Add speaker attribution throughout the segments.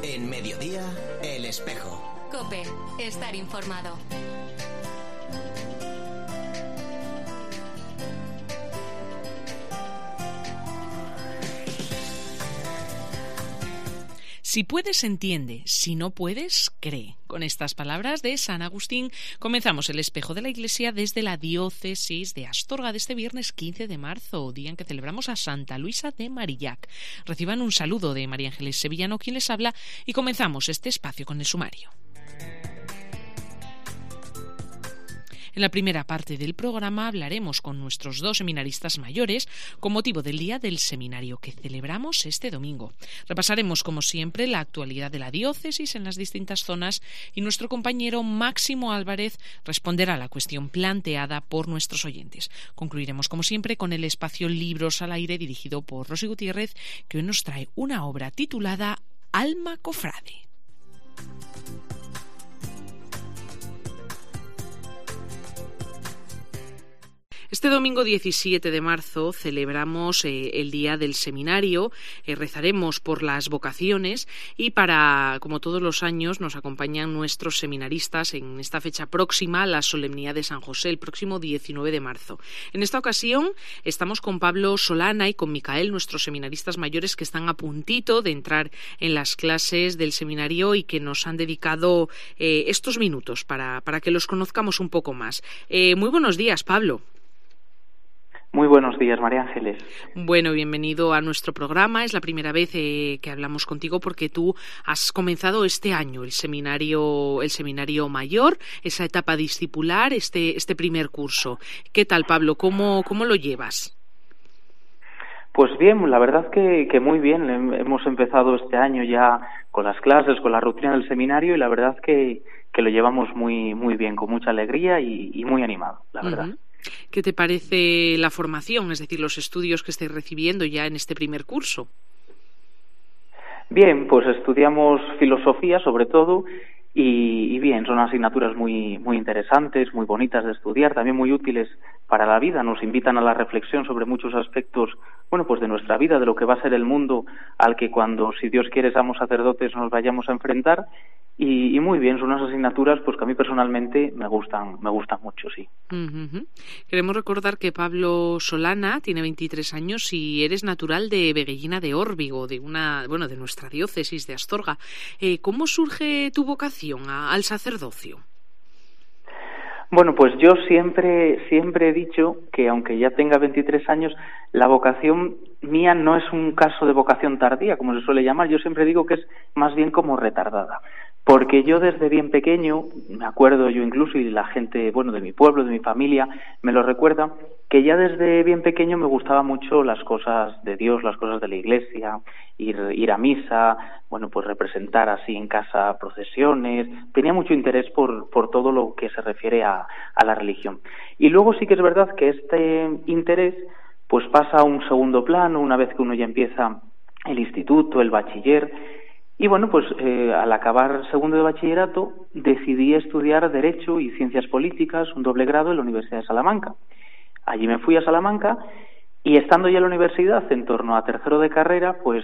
Speaker 1: En Mediodía, El Espejo.
Speaker 2: COPE, estar informado.
Speaker 3: Si puedes, entiende. Si no puedes, cree. Con estas palabras de San Agustín comenzamos el Espejo de la Iglesia desde la diócesis de Astorga de este viernes 15 de marzo, día en que celebramos a Santa Luisa de Marillac. Reciban un saludo de María Ángeles Sevillano, quien les habla, y comenzamos este espacio con el sumario. En la primera parte del programa hablaremos con nuestros dos seminaristas mayores con motivo del Día del Seminario que celebramos este domingo. Repasaremos, como siempre, la actualidad de la diócesis en las distintas zonas y nuestro compañero Máximo Álvarez responderá a la cuestión planteada por nuestros oyentes. Concluiremos, como siempre, con el espacio Libros al Aire dirigido por Rosy Gutiérrez, que hoy nos trae una obra titulada Alma Cofrade. Este domingo 17 de marzo celebramos el Día del Seminario, rezaremos por las vocaciones y como todos los años, nos acompañan nuestros seminaristas en esta fecha próxima, la solemnidad de San José, el próximo 19 de marzo. En esta ocasión estamos con Pablo Solana y con Micael, nuestros seminaristas mayores que están a puntito de entrar en las clases del seminario y que nos han dedicado estos minutos para que los conozcamos un poco más. Muy buenos días, Pablo.
Speaker 4: Muy buenos días, María Ángeles.
Speaker 3: Bueno, bienvenido a nuestro programa. Es la primera vez que hablamos contigo porque tú has comenzado este año el seminario mayor, esa etapa discipular, este primer curso. ¿Qué tal, Pablo? ¿Cómo lo llevas?
Speaker 4: Pues bien, la verdad que muy bien. Hemos empezado este año ya con las clases, con la rutina del seminario y la verdad que lo llevamos muy muy bien, con mucha alegría y muy animado, la verdad.
Speaker 3: Uh-huh. ¿Qué te parece la formación, es decir, los estudios que estáis recibiendo ya en este primer curso?
Speaker 4: Bien, pues estudiamos filosofía sobre todo y bien, son asignaturas muy muy interesantes, muy bonitas de estudiar, también muy útiles para la vida, nos invitan a la reflexión sobre muchos aspectos, bueno, pues de nuestra vida, de lo que va a ser el mundo al que cuando, si Dios quiere, seamos sacerdotes nos vayamos a enfrentar. Y muy bien, son unas asignaturas pues que a mí personalmente me gustan mucho, sí.
Speaker 3: Uh-huh. Queremos recordar que Pablo Solana tiene 23 años y eres natural de Veguellina de Órbigo, de nuestra diócesis de Astorga. ¿Cómo surge tu vocación al sacerdocio?
Speaker 4: Bueno, pues yo siempre he dicho que aunque ya tenga 23 años, la vocación mía no es un caso de vocación tardía, como se suele llamar. Yo siempre digo que es más bien como retardada. Porque yo desde bien pequeño, me acuerdo yo incluso, y la gente, bueno, de mi pueblo, de mi familia, me lo recuerda, que ya desde bien pequeño me gustaban mucho las cosas de Dios, las cosas de la Iglesia, ir a misa, bueno, pues representar así en casa procesiones, tenía mucho interés por todo lo que se refiere a la religión. Y luego sí que es verdad que este interés pues pasa a un segundo plano una vez que uno ya empieza el instituto, el bachiller. Y bueno, pues al acabar segundo de bachillerato decidí estudiar Derecho y Ciencias Políticas, un doble grado en la Universidad de Salamanca. Allí me fui a Salamanca y estando ya en la universidad, en torno a tercero de carrera, pues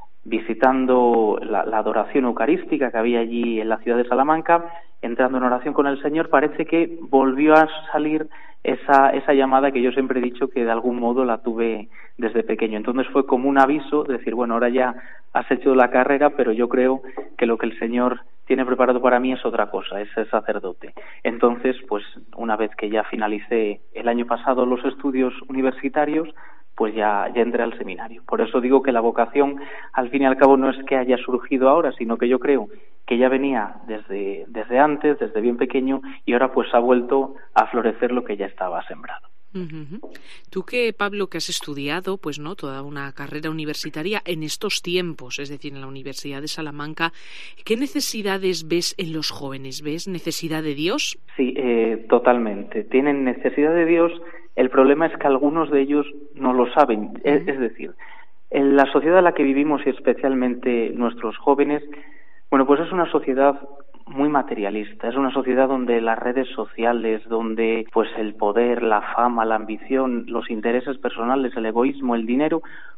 Speaker 4: visitando la adoración eucarística que había allí en la ciudad de Salamanca, entrando en oración con el Señor, parece que volvió a salir esa llamada que yo siempre he dicho que de algún modo la tuve desde pequeño. Entonces fue como un aviso de decir, bueno, ahora ya has hecho la carrera, pero yo creo que lo que el Señor tiene preparado para mí es otra cosa, es ser sacerdote. Entonces, pues una vez que ya finalicé el año pasado los estudios universitarios, pues ya entré al seminario. Por eso digo que la vocación, al fin y al cabo, no es que haya surgido ahora, sino que yo creo que ya venía desde antes, desde bien pequeño, y ahora pues ha vuelto a florecer lo que ya estaba sembrado.
Speaker 3: Uh-huh. Tú Pablo, que has estudiado, pues no, toda una carrera universitaria en estos tiempos, es decir, en la Universidad de Salamanca, ¿qué necesidades ves en los jóvenes? ¿Ves necesidad de Dios?
Speaker 4: Sí, totalmente. Tienen necesidad de Dios. El problema es que algunos de ellos no lo saben. Uh-huh. Es decir, en la sociedad en la que vivimos y especialmente nuestros jóvenes, bueno, pues es una sociedad muy materialista, es una sociedad donde las redes sociales, donde pues el poder, la fama, la ambición, los intereses personales, el egoísmo, el dinero,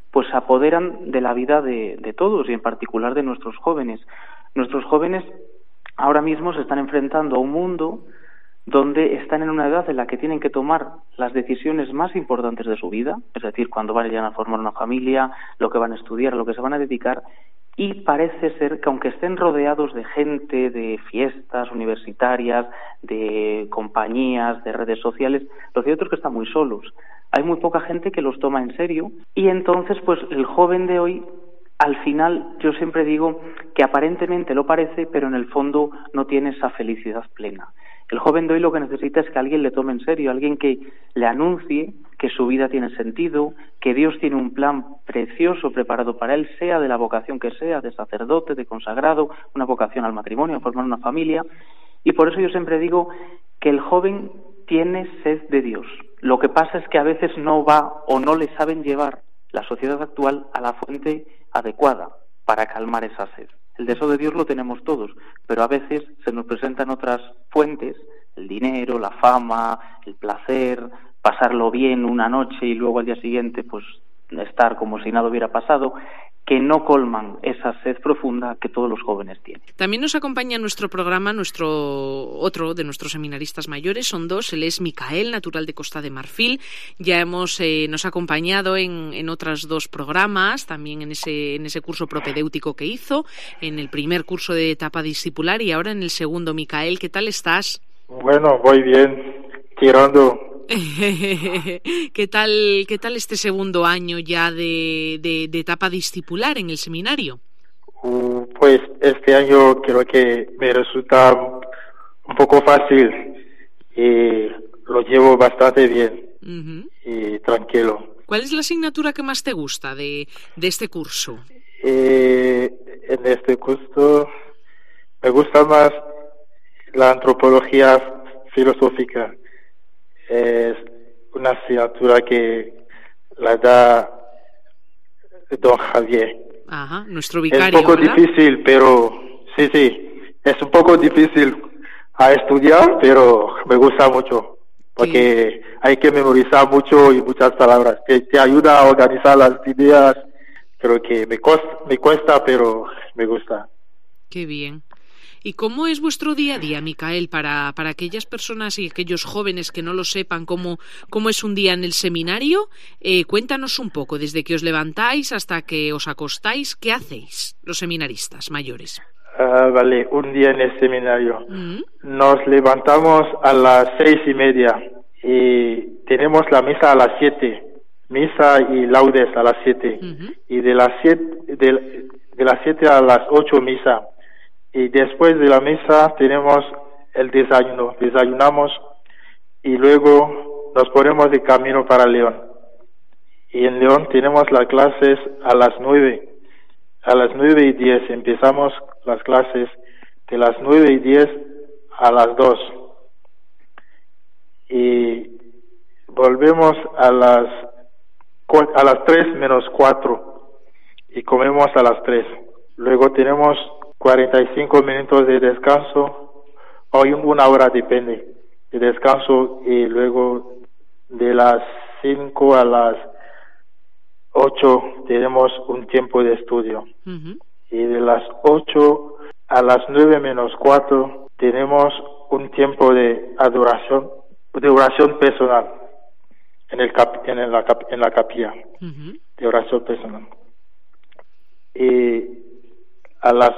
Speaker 4: pues se apoderan de la vida de todos y en particular de nuestros jóvenes. Nuestros jóvenes ahora mismo se están enfrentando a un mundo donde están en una edad en la que tienen que tomar las decisiones más importantes de su vida, es decir, cuando vayan a formar una familia, lo que van a estudiar, lo que se van a dedicar, y parece ser que aunque estén rodeados de gente, de fiestas universitarias, de compañías, de redes sociales, lo cierto es que están muy solos. Hay muy poca gente que los toma en serio y entonces pues el joven de hoy, al final, yo siempre digo que aparentemente lo parece, pero en el fondo no tiene esa felicidad plena. El joven de hoy lo que necesita es que alguien le tome en serio, alguien que le anuncie que su vida tiene sentido, que Dios tiene un plan precioso preparado para él, sea de la vocación que sea, de sacerdote, de consagrado, una vocación al matrimonio, a formar una familia. Y por eso yo siempre digo que el joven tiene sed de Dios. Lo que pasa es que a veces no va o no le saben llevar la sociedad actual a la fuente adecuada para calmar esa sed. El deseo de Dios lo tenemos todos, pero a veces se nos presentan otras fuentes, el dinero, la fama, el placer, pasarlo bien una noche y luego al día siguiente pues estar como si nada hubiera pasado, que no colman esa sed profunda que todos los jóvenes tienen.
Speaker 3: También nos acompaña en nuestro programa otro de nuestros seminaristas mayores, son dos. Él es Micael, natural de Costa de Marfil. Ya nos ha acompañado en otros dos programas, también en ese curso propedéutico que hizo, en el primer curso de etapa discipular y ahora en el segundo. Micael, ¿qué tal estás?
Speaker 5: Bueno, voy bien, tirando.
Speaker 3: ¿Qué tal este segundo año ya de etapa discipular en el seminario?
Speaker 5: Pues este año creo que me resulta un poco fácil y lo llevo bastante bien y tranquilo.
Speaker 3: ¿Cuál es la asignatura que más te gusta de este curso?
Speaker 5: En este curso me gusta más la antropología filosófica. Es una asignatura que la da don Javier.
Speaker 3: Ajá, nuestro vicario,
Speaker 5: es un poco
Speaker 3: ¿verdad?
Speaker 5: difícil, pero sí, es un poco difícil a estudiar, pero me gusta mucho, porque hay que memorizar mucho y muchas palabras, que te ayuda a organizar las ideas. Creo que me cuesta, pero me gusta.
Speaker 3: Qué bien. ¿Y cómo es vuestro día a día, Micael, para aquellas personas y aquellos jóvenes que no lo sepan cómo es un día en el seminario? Cuéntanos un poco, desde que os levantáis hasta que os acostáis, ¿qué hacéis los seminaristas mayores?
Speaker 5: Vale, un día en el seminario. Nos levantamos a las 6:30 y tenemos la misa a las 7. Misa y laudes a las 7. Y de las 7 a las 8 misa. Y después de la misa tenemos el desayuno, desayunamos y luego nos ponemos de camino para León. Y en León tenemos las clases a las 9. A las 9:10 empezamos las clases, de las 9:10 a las 2. Y volvemos a las 3:45 y comemos a las 3. Luego tenemos 45 minutos de descanso, o una hora, depende, de descanso, y luego de las 5 a las 8 tenemos un tiempo de estudio. Y de las 8 a las 9:45 tenemos un tiempo de oración personal en la capilla, de oración personal. Y a las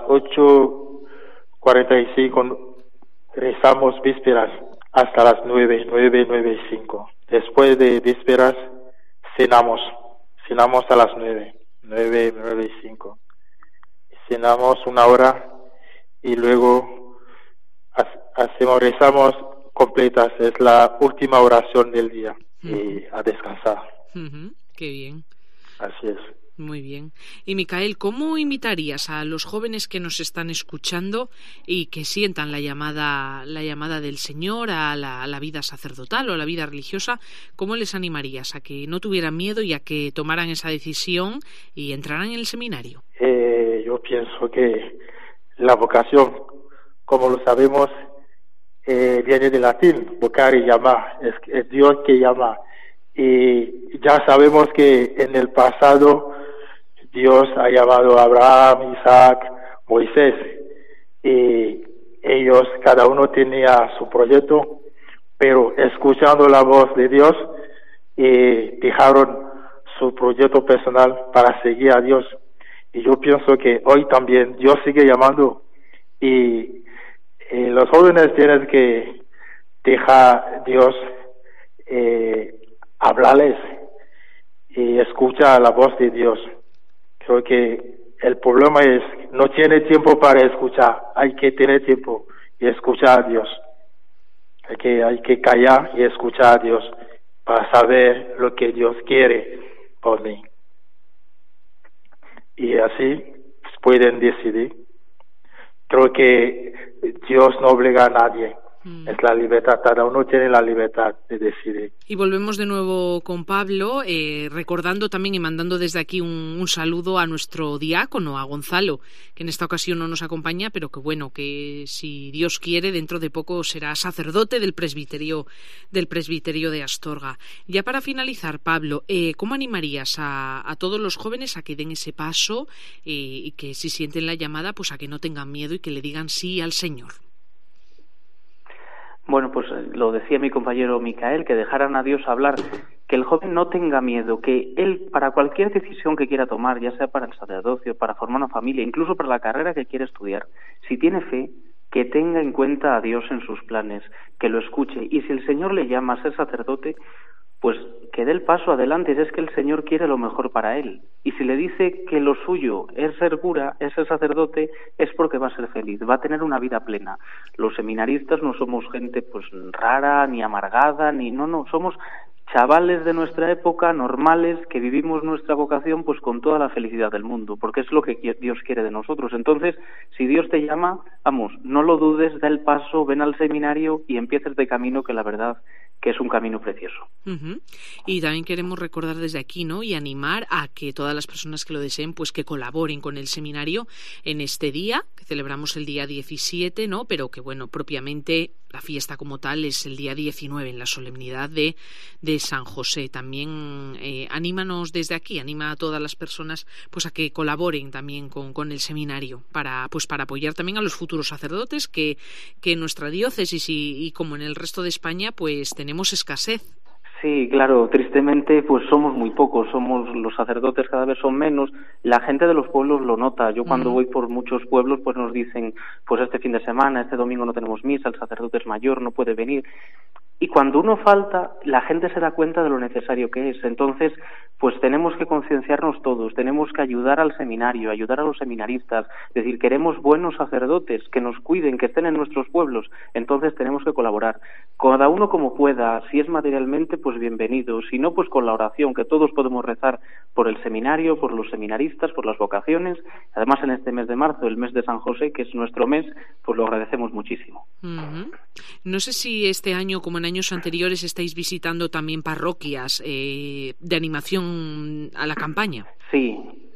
Speaker 5: 8:45 rezamos vísperas hasta las 9:05. Después de vísperas cenamos a las 9:05. Cenamos una hora y luego rezamos completas. Es la última oración del día y a descansar.
Speaker 3: Qué bien.
Speaker 5: Así es.
Speaker 3: Muy bien. Y Micael, ¿cómo invitarías a los jóvenes que nos están escuchando y que sientan la llamada del Señor a la vida sacerdotal o a la vida religiosa? ¿Cómo les animarías a que no tuvieran miedo y a que tomaran esa decisión y entraran en el seminario?
Speaker 5: Yo pienso que la vocación, como lo sabemos, viene del latín, vocare, llamar, es Dios que llama. Y ya sabemos que en el pasado Dios ha llamado a Abraham, Isaac, Moisés, y ellos, cada uno tenía su proyecto, pero escuchando la voz de Dios, dejaron su proyecto personal para seguir a Dios. Y yo pienso que hoy también Dios sigue llamando, y los jóvenes tienen que dejar a Dios hablarles y escuchar la voz de Dios. Creo que el problema es no tiene tiempo para escuchar. Hay que tener tiempo y escuchar a Dios. Hay que callar y escuchar a Dios para saber lo que Dios quiere por mí. Y así pueden decidir. Creo que Dios no obliga a nadie. Es la libertad, cada uno tiene la libertad de decidir.
Speaker 3: Y volvemos de nuevo con Pablo, recordando también y mandando desde aquí un saludo a nuestro diácono, a Gonzalo, que en esta ocasión no nos acompaña, pero que bueno, que si Dios quiere, dentro de poco será sacerdote del presbiterio de Astorga. Ya para finalizar, Pablo, ¿cómo animarías a todos los jóvenes a que den ese paso y que si sienten la llamada, pues a que no tengan miedo y que le digan sí al Señor?
Speaker 4: Bueno, pues lo decía mi compañero Micael, que dejaran a Dios hablar, que el joven no tenga miedo, que él, para cualquier decisión que quiera tomar, ya sea para el sacerdocio, para formar una familia, incluso para la carrera que quiere estudiar, si tiene fe, que tenga en cuenta a Dios en sus planes, que lo escuche, y si el Señor le llama a ser sacerdote, pues que dé el paso adelante, si es que el Señor quiere lo mejor para él. Y si le dice que lo suyo es ser cura, es ser sacerdote, es porque va a ser feliz, va a tener una vida plena. Los seminaristas no somos gente pues rara, ni amargada, no, somos chavales de nuestra época, normales, que vivimos nuestra vocación pues con toda la felicidad del mundo, porque es lo que Dios quiere de nosotros. Entonces, si Dios te llama, vamos, no lo dudes, da el paso, ven al seminario y empieces de camino, que la verdad que es un camino precioso.
Speaker 3: Y también queremos recordar desde aquí, ¿no?, y animar a que todas las personas que lo deseen, pues que colaboren con el seminario en este día, que celebramos el día 17, ¿no?, pero que bueno, propiamente la fiesta como tal es el día 19, en la solemnidad de San José. También anímanos desde aquí, anima a todas las personas pues a que colaboren también con el seminario para apoyar también a los futuros sacerdotes que en nuestra diócesis y como en el resto de España pues tenemos escasez.
Speaker 4: Sí, claro, tristemente pues somos muy pocos, los sacerdotes cada vez son menos, la gente de los pueblos lo nota. Yo cuando voy por muchos pueblos pues nos dicen, pues este fin de semana, este domingo no tenemos misa, el sacerdote es mayor, no puede venir. Y cuando uno falta, la gente se da cuenta de lo necesario que es. Entonces, pues tenemos que concienciarnos todos, tenemos que ayudar al seminario, ayudar a los seminaristas, es decir, queremos buenos sacerdotes que nos cuiden, que estén en nuestros pueblos. Entonces tenemos que colaborar, cada uno como pueda. Si es materialmente, pues bienvenido, si no, pues con la oración, que todos podemos rezar por el seminario, por los seminaristas, por las vocaciones. Además, en este mes de marzo, el mes de San José, que es nuestro mes, pues lo agradecemos muchísimo.
Speaker 3: No sé si este año, como en años anteriores, estáis visitando también parroquias de animación a la campaña.
Speaker 4: Sí.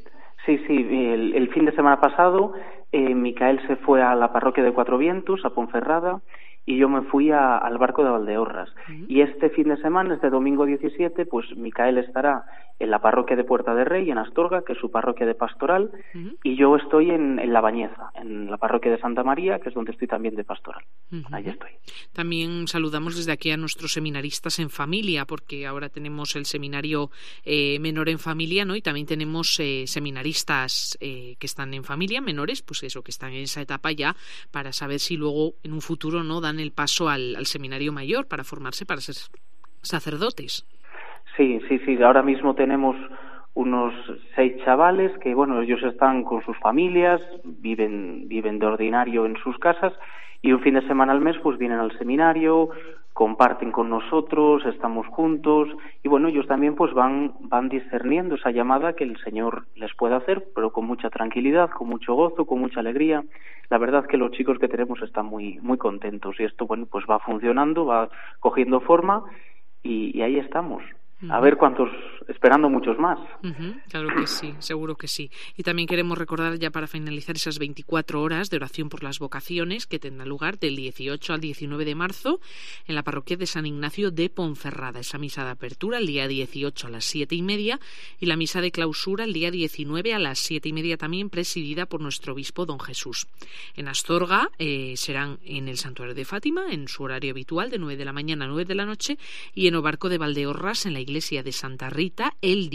Speaker 4: El fin de semana pasado, Micael se fue a la parroquia de Cuatro Vientos, a Ponferrada, y yo me fui al Barco de Valdeorras. Y este fin de semana, este domingo 17, pues Micael estará en la parroquia de Puerta de Rey, en Astorga, que es su parroquia de pastoral, y yo estoy en La Bañeza, en la parroquia de Santa María, que es donde estoy también de pastoral. Ahí estoy.
Speaker 3: También saludamos desde aquí a nuestros seminaristas en familia, porque ahora tenemos el seminario menor en familia, ¿no? Y también tenemos seminaristas que están en familia, menores, pues eso, que están en esa etapa ya, para saber si luego en un futuro no dan el paso al seminario mayor para formarse para ser sacerdotes.
Speaker 4: Sí, ahora mismo tenemos unos 6 chavales que, bueno, ellos están con sus familias, viven de ordinario en sus casas, y un fin de semana al mes pues vienen al seminario, comparten con nosotros, estamos juntos, y bueno, ellos también pues van discerniendo esa llamada que el Señor les puede hacer, pero con mucha tranquilidad, con mucho gozo, con mucha alegría. La verdad que los chicos que tenemos están muy contentos, y esto, bueno, pues va funcionando, va cogiendo forma, y ahí estamos. a ver cuántos, esperando muchos más.
Speaker 3: Claro que sí, seguro que sí. Y también queremos recordar, ya para finalizar, esas 24 horas de oración por las vocaciones que tendrán lugar del 18 al 19 de marzo en la parroquia de San Ignacio de Ponferrada. Esa misa de apertura el día 18 a las 7:30 y la misa de clausura el día 19 a las 7:30, también presidida por nuestro obispo don Jesús. En Astorga serán en el Santuario de Fátima, en su horario habitual, de 9 de la mañana a 9 de la noche, y en Obarco de Valdeorras, en la iglesia de Santa Rita, el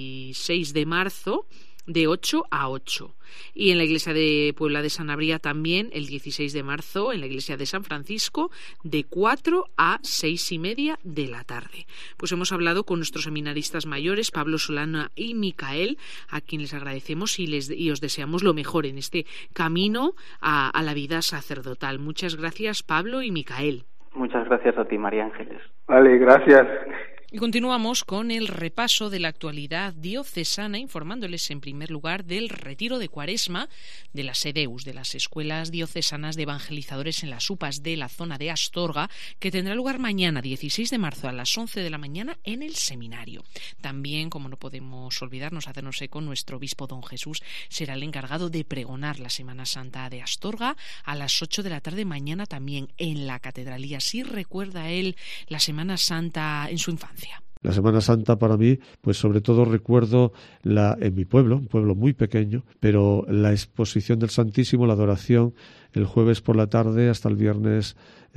Speaker 3: 16 de marzo, de 8 a 8. Y en la iglesia de Puebla de Sanabria también, el 16 de marzo, en la iglesia de San Francisco, de 4 a 6:30 de la tarde. Pues hemos hablado con nuestros seminaristas mayores, Pablo Solana y Micael, a quienes les agradecemos y os deseamos lo mejor en este camino a la vida sacerdotal. Muchas gracias, Pablo y Micael.
Speaker 4: Muchas gracias a ti, María Ángeles.
Speaker 5: Vale, gracias.
Speaker 3: Y continuamos con el repaso de la actualidad diocesana, informándoles en primer lugar del retiro de Cuaresma de las EDEUS, de las Escuelas Diocesanas de Evangelizadores en las UPAs de la zona de Astorga, que tendrá lugar mañana, 16 de marzo, a las 11 de la mañana en el seminario. También, como no podemos olvidarnos, hacernos eco, nuestro obispo don Jesús será el encargado de pregonar la Semana Santa de Astorga a las 8 de la tarde mañana, también en la catedralía. Sí recuerda él la Semana Santa en su infancia.
Speaker 6: La Semana Santa para mí, pues sobre todo recuerdo en mi pueblo, un pueblo muy pequeño, pero la exposición del Santísimo, la adoración, el jueves por la tarde hasta el viernes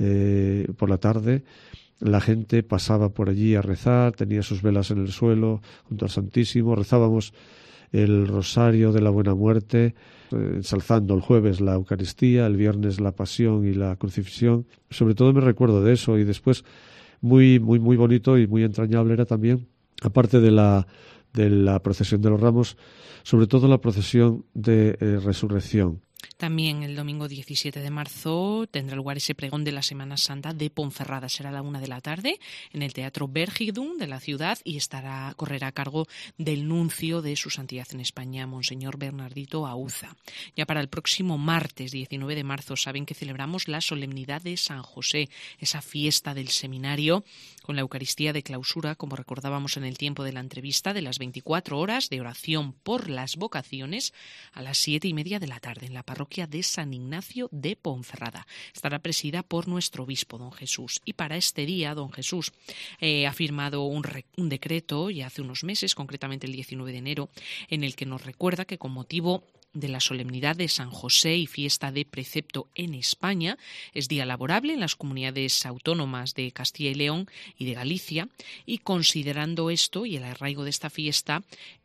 Speaker 6: por la tarde. La gente pasaba por allí a rezar, tenía sus velas en el suelo junto al Santísimo, rezábamos el Rosario de la Buena Muerte, ensalzando el jueves la Eucaristía, el viernes la Pasión y la Crucifixión. Sobre todo me recuerdo de eso, y después muy bonito y muy entrañable era también, aparte de la procesión de los Ramos, sobre todo la procesión de Resurrección.
Speaker 3: También el domingo 17 de marzo tendrá lugar ese pregón de la Semana Santa de Ponferrada. Será a la 1 de la tarde en el Teatro Bergidum de la ciudad y correrá a cargo del nuncio de su santidad en España, Monseñor Bernardito Auza. Ya para el próximo martes 19 de marzo saben que celebramos la solemnidad de San José, esa fiesta del seminario con la Eucaristía de clausura, como recordábamos en el tiempo de la entrevista, de las 24 horas de oración por las vocaciones a las 7:30 de la tarde en la parroquia de San Ignacio de Ponferrada. Estará presidida por nuestro obispo, don Jesús. Y para este día, don Jesús ha firmado un decreto ya hace unos meses, concretamente el 19 de enero, en el que nos recuerda que con motivo de la solemnidad de San José y fiesta de precepto en España, es día laborable en las comunidades autónomas de Castilla y León y de Galicia, y considerando esto y el arraigo de esta fiesta,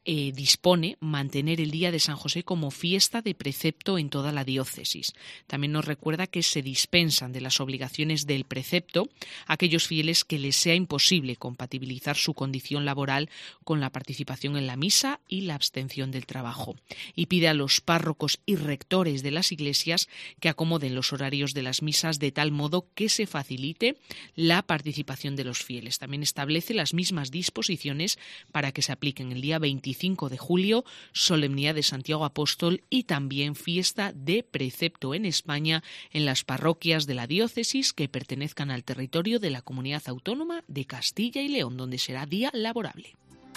Speaker 3: dispone mantener el día de San José como fiesta de precepto en toda la diócesis. También nos recuerda que se dispensan de las obligaciones del precepto a aquellos fieles que les sea imposible compatibilizar su condición laboral con la participación en la misa y la abstención del trabajo, y pide a los párrocos y rectores de las iglesias que acomoden los horarios de las misas de tal modo que se facilite la participación de los fieles. También establece las mismas disposiciones para que se apliquen el día 25 de julio, solemnidad de Santiago Apóstol, y también fiesta de precepto en España en las parroquias de la diócesis que pertenezcan al territorio de la Comunidad Autónoma de Castilla y León, donde será día laborable.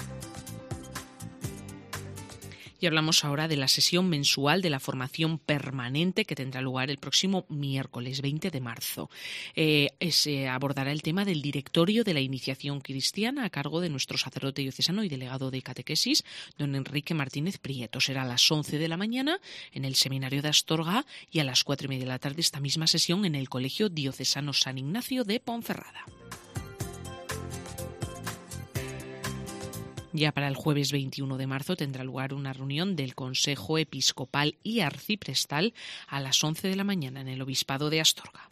Speaker 3: Y hablamos ahora de la sesión mensual de la formación permanente que tendrá lugar el próximo miércoles 20 de marzo. Se abordará el tema del directorio de la iniciación cristiana a cargo de nuestro sacerdote diocesano y delegado de catequesis, don Enrique Martínez Prieto. Será a las 11 de la mañana en el seminario de Astorga y a las 4:30 de la tarde esta misma sesión en el Colegio Diocesano San Ignacio de Ponferrada. Ya para el jueves 21 de marzo tendrá lugar una reunión del Consejo Episcopal y Arciprestal a las 11 de la mañana en el Obispado de Astorga.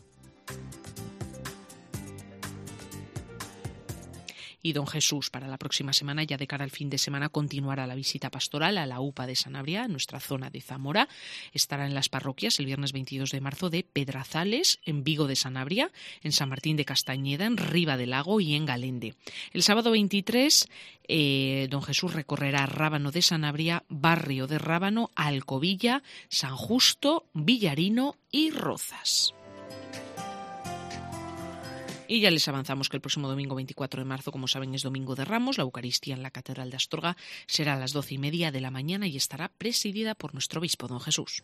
Speaker 3: Y don Jesús, para la próxima semana, ya de cara al fin de semana, continuará la visita pastoral a la UPA de Sanabria, en nuestra zona de Zamora. Estará en las parroquias el viernes 22 de marzo de Pedrazales, en Vigo de Sanabria, en San Martín de Castañeda, en Riva del Lago y en Galende. El sábado 23, don Jesús recorrerá Rábano de Sanabria, Barrio de Rábano, Alcobilla, San Justo, Villarino y Rozas. Y ya les avanzamos que el próximo domingo 24 de marzo, como saben, es Domingo de Ramos. La Eucaristía en la Catedral de Astorga será a las 12:30 de la mañana y estará presidida por nuestro obispo, don Jesús.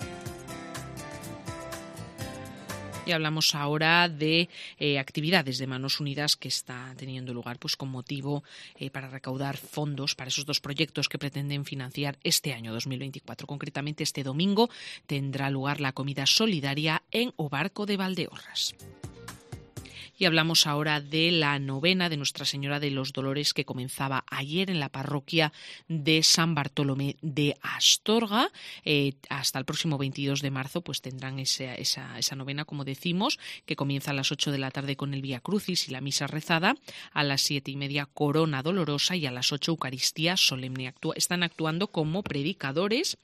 Speaker 3: Y hablamos ahora de actividades de Manos Unidas que está teniendo lugar pues con motivo para recaudar fondos para esos dos proyectos que pretenden financiar este año 2024. Concretamente, este domingo tendrá lugar la comida solidaria en O Barco de Valdeorras. Y hablamos ahora de la novena de Nuestra Señora de los Dolores que comenzaba ayer en la parroquia de San Bartolomé de Astorga. Hasta el próximo 22 de marzo pues tendrán esa novena, como decimos, que comienza a las 8 de la tarde con el Vía Crucis y la misa rezada, a las 7:30 Corona Dolorosa y a las 8 Eucaristía Solemne. Están actuando como predicadores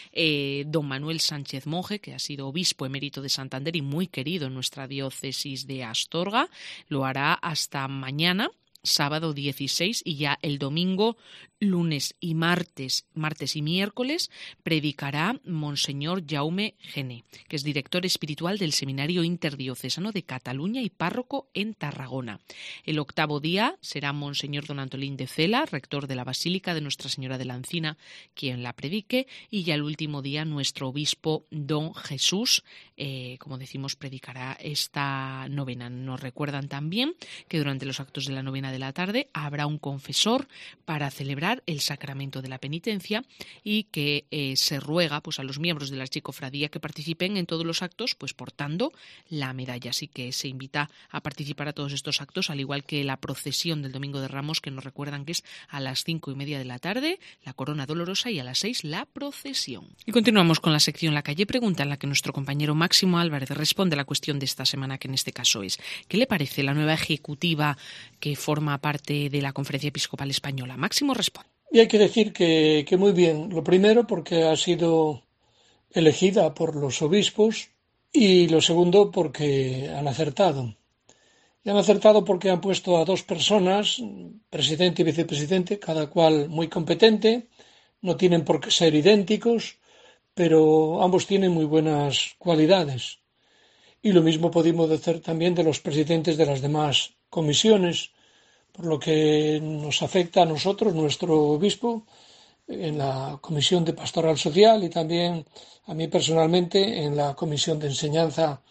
Speaker 3: don Manuel Sánchez Monje, que ha sido obispo emérito de Santander y muy querido en nuestra diócesis de Astorga. Lo hará hasta mañana, sábado 16, y ya el domingo, lunes y martes y miércoles, predicará Monseñor Jaume Gené, que es director espiritual del Seminario Interdiocesano de Cataluña y párroco en Tarragona. El octavo día será Monseñor don Antolín de Cela, rector de la Basílica de Nuestra Señora de la Encina, quien la predique, y ya el último día nuestro obispo don Jesús, como decimos, predicará esta novena. Nos recuerdan también que durante los actos de la novena de la tarde habrá un confesor para celebrar el sacramento de la penitencia y que se ruega pues a los miembros de la archicofradía que participen en todos los actos pues portando la medalla. Así que se invita a participar a todos estos actos, al igual que la procesión del Domingo de Ramos, que nos recuerdan que es a las 5:30 de la tarde, la Corona Dolorosa, y a las 6 la procesión. Y continuamos con la sección La Calle Pregunta, en la que nuestro compañero Máximo Álvarez responde a la cuestión de esta semana, que en este caso es: ¿qué le parece la nueva ejecutiva que forma parte de la Conferencia Episcopal Española? Máximo responde.
Speaker 7: Y hay que decir que muy bien. Lo primero, porque ha sido elegida por los obispos, y lo segundo, porque han acertado. Y han acertado porque han puesto a dos personas, presidente y vicepresidente, cada cual muy competente. No tienen por qué ser idénticos, pero ambos tienen muy buenas cualidades. Y lo mismo podemos decir también de los presidentes de las demás comisiones, por lo que nos afecta a nosotros, nuestro obispo, en la Comisión de Pastoral Social, y también a mí personalmente en la Comisión de Enseñanza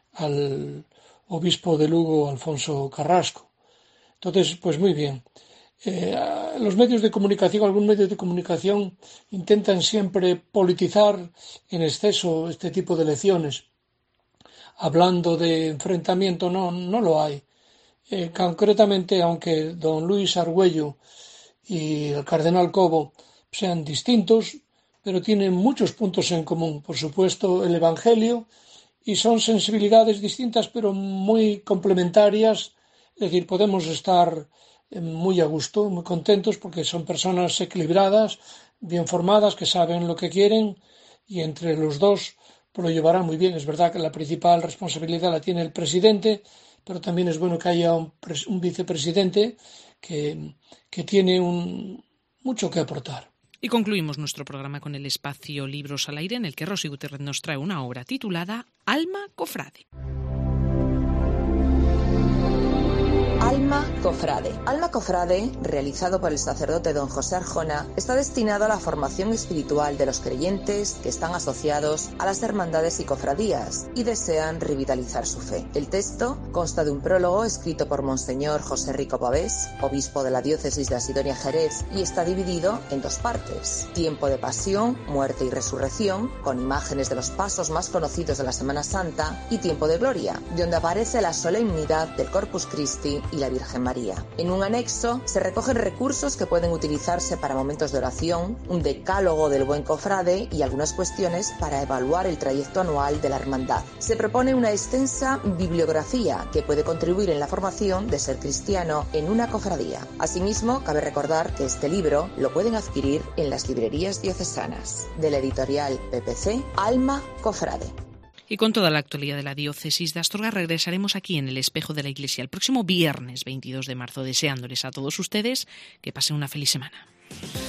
Speaker 7: al obispo de Lugo, Alfonso Carrasco. Entonces, pues muy bien. Los medios de comunicación, algunos medios de comunicación intentan siempre politizar en exceso este tipo de elecciones. Hablando de enfrentamiento, no lo hay. Concretamente, aunque don Luis Argüello y el cardenal Cobo sean distintos, pero tienen muchos puntos en común. Por supuesto, el Evangelio, y son sensibilidades distintas, pero muy complementarias. Es decir, podemos estar muy a gusto, muy contentos, porque son personas equilibradas, bien formadas, que saben lo que quieren, y entre los dos pues lo llevarán muy bien. Es verdad que la principal responsabilidad la tiene el presidente, pero también es bueno que haya un vicepresidente que tiene mucho que aportar.
Speaker 3: Y concluimos nuestro programa con el espacio Libros al Aire, en el que Rosy Gutiérrez nos trae una obra titulada Alma Cofrade.
Speaker 8: Alma Cofrade. Alma Cofrade, realizado por el sacerdote don José Arjona, está destinado a la formación espiritual de los creyentes que están asociados a las hermandades y cofradías y desean revitalizar su fe. El texto consta de un prólogo escrito por Monseñor José Rico Pavés, obispo de la diócesis de Asidonia Jerez, y está dividido en dos partes: tiempo de pasión, muerte y resurrección, con imágenes de los pasos más conocidos de la Semana Santa, y tiempo de gloria, donde aparece la solemnidad del Corpus Christi y la Virgen María. En un anexo se recogen recursos que pueden utilizarse para momentos de oración, un decálogo del buen cofrade y algunas cuestiones para evaluar el trayecto anual de la hermandad. Se propone una extensa bibliografía que puede contribuir en la formación de ser cristiano en una cofradía. Asimismo, cabe recordar que este libro lo pueden adquirir en las librerías diocesanas. De la editorial PPC, Alma Cofrade.
Speaker 3: Y con toda la actualidad de la diócesis de Astorga regresaremos aquí en el Espejo de la Iglesia el próximo viernes 22 de marzo, deseándoles a todos ustedes que pasen una feliz semana.